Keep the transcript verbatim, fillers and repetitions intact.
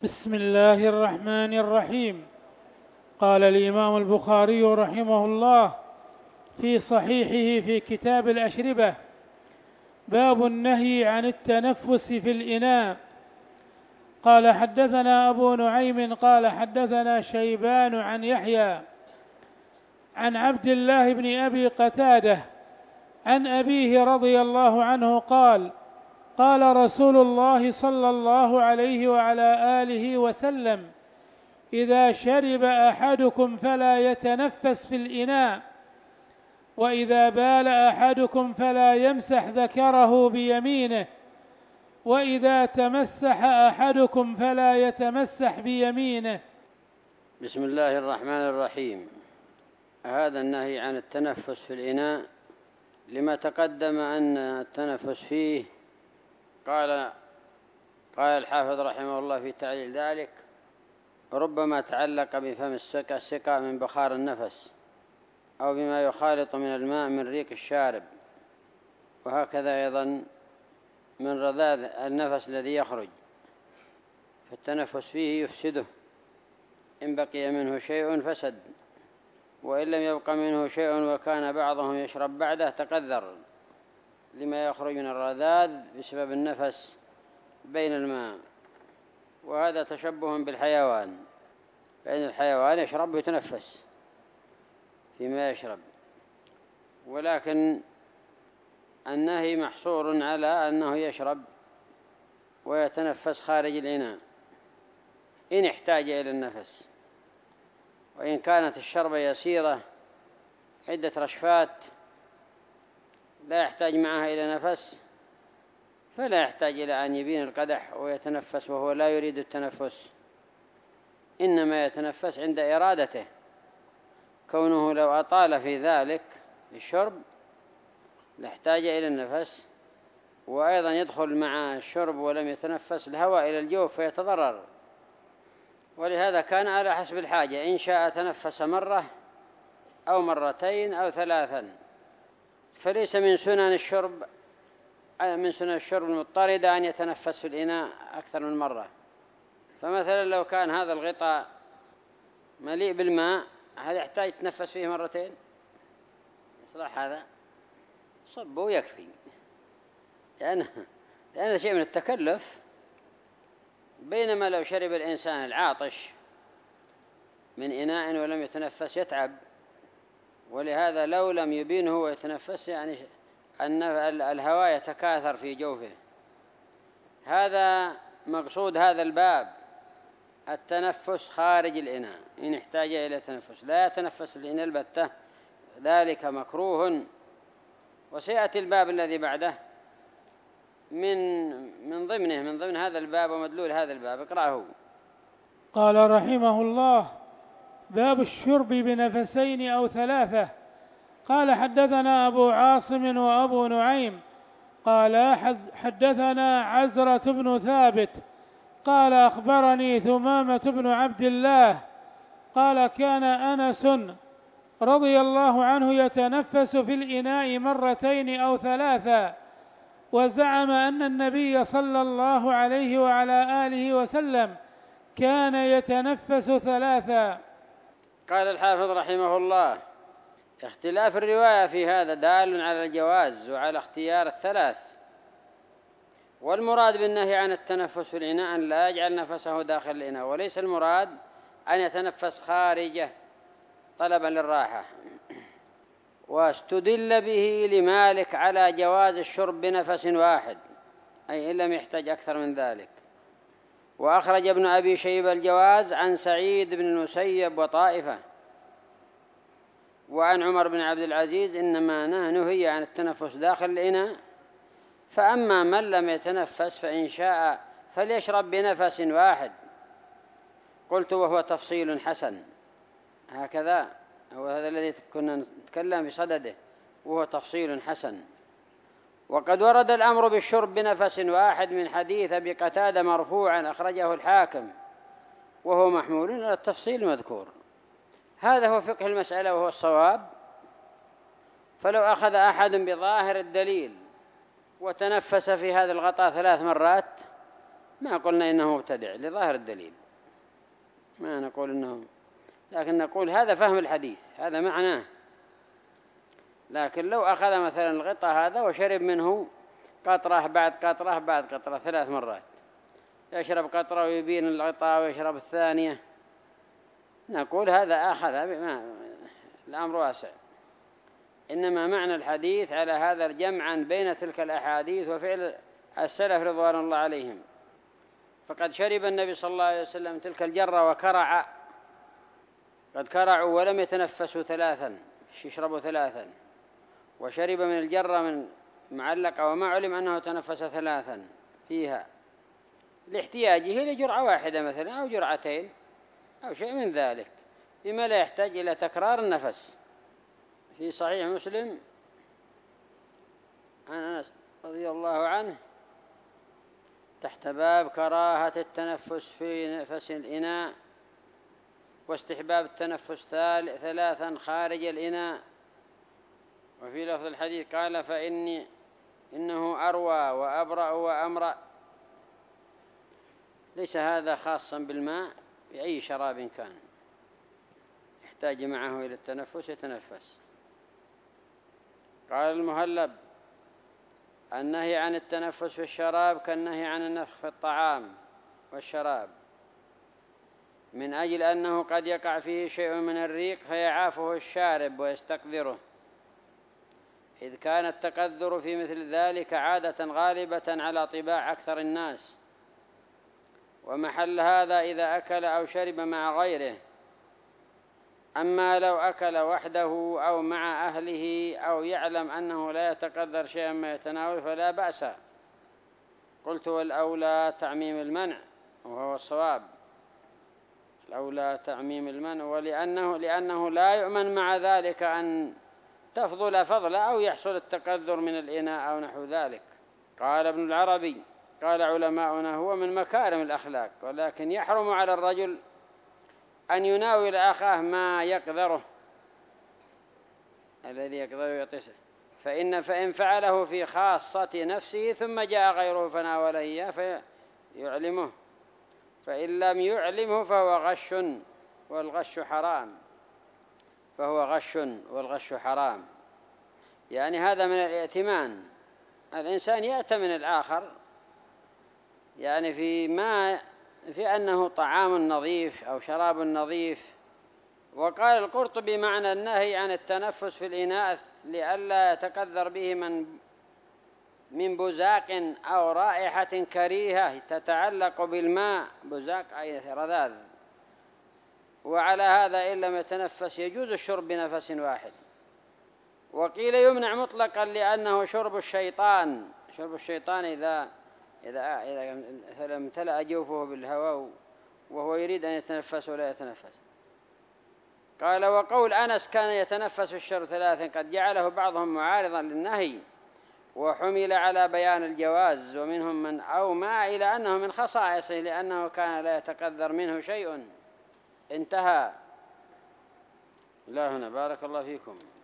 بسم الله الرحمن الرحيم. قال الإمام البخاري رحمه الله في صحيحه في كتاب الأشربة: باب النهي عن التنفس في الإناء. قال حدثنا أبو نعيم قال حدثنا شيبان عن يحيى عن عبد الله بن أبي قتادة عن أبيه رضي الله عنه قال: قال رسول الله صلى الله عليه وعلى آله وسلم: إذا شرب أحدكم فلا يتنفس في الإناء، وإذا بال أحدكم فلا يمسح ذكره بيمينه، وإذا تمسح أحدكم فلا يتمسح بيمينه. بسم الله الرحمن الرحيم. هذا النهي عن التنفس في الإناء لما تقدم أن التنفس فيه قال قال الحافظ رحمه الله في تعليل ذلك: ربما تعلق بفم السقا السقا من بخار النفس، أو بما يخالط من الماء من ريق الشارب، وهكذا أيضا من رذاذ النفس الذي يخرج، فالتنفس فيه يفسده، إن بقي منه شيء فسد، وإن لم يبق منه شيء وكان بعضهم يشرب بعده تقذر لما يخرج من الرذاذ بسبب النفس بين الماء. وهذا تشبه بالحيوان، فإن الحيوان يشرب ويتنفس فيما يشرب، ولكن النهي محصور على أنه يشرب ويتنفس خارج الإناء إن احتاج إلى النفس، وإن كانت الشربة يسيرة عدة رشفات لا يحتاج معها إلى نفس فلا يحتاج إلى أن يبين القدح ويتنفس وهو لا يريد التنفس، إنما يتنفس عند إرادته، كونه لو أطال في ذلك الشرب لاحتاج إلى النفس، وأيضا يدخل مع الشرب ولم يتنفس الهواء إلى الجوف فيتضرر، ولهذا كان على حسب الحاجة، إن شاء تنفس مرة أو مرتين أو ثلاثا، فليس من سنن الشرب من سنن الشرب المضطردة أن يتنفس في الإناء أكثر من مرة. فمثلا لو كان هذا الغطاء مليء بالماء هل يحتاج يتنفس فيه مرتين؟ يصلح هذا؟ صبه يكفي، لأنه لأن شيء من التكلف، بينما لو شرب الإنسان العاطش من إناء ولم يتنفس يتعب، ولهذا لو لم يبينه ويتنفس يعني أن الهواء يتكاثر في جوفه. هذا مقصود هذا الباب، التنفس خارج الإناء إن احتاج إلى تنفس، لا يتنفس الإناء البتة، ذلك مكروه. وسيأتي الباب الذي بعده من من ضمنه من ضمن هذا الباب ومدلول هذا الباب، اقرأه. قال رحمه الله: باب الشرب بنفسين أو ثلاثة. قال حدثنا أبو عاصم وأبو نعيم قال حدثنا عزرة بن ثابت قال أخبرني ثمامة بن عبد الله قال كان أنس رضي الله عنه يتنفس في الإناء مرتين أو ثلاثا، وزعم أن النبي صلى الله عليه وعلى آله وسلم كان يتنفس ثلاثا. قال الحافظ رحمه الله: اختلاف الرواية في هذا دال على الجواز وعلى اختيار الثلاث، والمراد بالنهي عن التنفس في الإناء أن لا يجعل نفسه داخل الإناء، وليس المراد أن يتنفس خارجه طلبا للراحة. واستدل به لمالك على جواز الشرب بنفس واحد، أي إن لم يحتاج أكثر من ذلك. وأخرج ابن أبي شيبة الجواز عن سعيد بن المسيب وطائفة، وعن عمر بن عبد العزيز إنما نهي عن التنفس داخل الإناء، فأما من لم يتنفس فإن شاء فليشرب بنفس واحد. قلت: وهو تفصيل حسن. هكذا هو هذا الذي كنا نتكلم بصدده، وهو تفصيل حسن. وقد ورد الأمر بالشرب بنفس واحد من حديث أبي قتادة مرفوعا أخرجه الحاكم، وهو محمول على التفصيل المذكور. هذا هو فقه المسألة وهو الصواب. فلو أخذ أحد بظاهر الدليل وتنفس في هذا الغطاء ثلاث مرات ما قلنا إنه مبتدع لظاهر الدليل، ما نقول إنه، لكن نقول هذا فهم الحديث، هذا معناه. لكن لو أخذ مثلا الغطاء هذا وشرب منه قطرة بعد قطرة بعد قطرة ثلاث مرات، يشرب قطرة ويبين الغطاء ويشرب الثانية، نقول هذا أخذ بما الأمر واسع. إنما معنى الحديث على هذا جمعا بين تلك الأحاديث وفعل السلف رضوان الله عليهم. فقد شرب النبي صلى الله عليه وسلم تلك الجرة وكرع، قد كرعوا ولم يتنفسوا ثلاثا، يشربوا ثلاثا، وشرب من الجرة من معلقة وما علم أنه تنفس ثلاثا فيها لاحتياجه لجرعة واحدة مثلا أو جرعتين أو شيء من ذلك، بما لا يحتاج إلى تكرار النفس. في صحيح مسلم عن أنس رضي الله عنه تحت باب كراهة التنفس في نفس الإناء واستحباب التنفس ثلاثا خارج الإناء. وفي لفظ الحديث قال فإني إنه أروى وأبرأ وأمرأ. ليس هذا خاصا بالماء، بأي شراب كان يحتاج معه إلى التنفس يتنفس. قال المهلب النهي عن التنفس في الشراب كالنهي عن النفخ في الطعام والشراب، من أجل أنه قد يقع فيه شيء من الريق فيعافه الشارب ويستقذره، إذ كان التقذر في مثل ذلك عادة غالبة على طباع أكثر الناس. ومحل هذا إذا أكل أو شرب مع غيره، أما لو أكل وحده أو مع أهله أو يعلم أنه لا يتقدر شيئا ما يتناول فلا بأس. قلت والأولى تعميم المنع، وهو الصواب، الأولى تعميم المنع، ولأنه لأنه لا يؤمن مع ذلك أن تفضل فضل أو يحصل التقدر من الإناء أو نحو ذلك. قال ابن العربي قال علماؤنا هو من مكارم الأخلاق، ولكن يحرم على الرجل أن يناول أخاه ما يقدره، الذي يقدره يعطيه، فإن فإن فعله في خاصة نفسه ثم جاء غيره فناوله إياه فيعلمه، فإن لم يعلمه فهو غش، والغش حرام، فهو غش والغش حرام. يعني هذا من الائتمان، الإنسان يأتمن الآخر يعني في ما في أنه طعام نظيف أو شراب نظيف. وقال القرطبي معنى النهي عن التنفس في الإناء لئلا يتقذر به من من بزاق أو رائحة كريهة تتعلق بالماء، بزاق أي رذاذ. وعلى هذا إن لم يتنفس يجوز الشرب بنفس واحد. وقيل يمنع مطلقا لأنه شرب الشيطان، شرب الشيطان إذا إذا إذا امتلأ جوفه بالهواء وهو يريد أن يتنفس ولا يتنفس. قال وقول أنس كان يتنفس في الشرب ثلاثا قد جعله بعضهم معارضا للنهي، وحمل على بيان الجواز، ومنهم من أومى إلى أنه من خصائصه لأنه كان لا يتقدر منه شيء. انتهى. لا هنا بارك الله فيكم.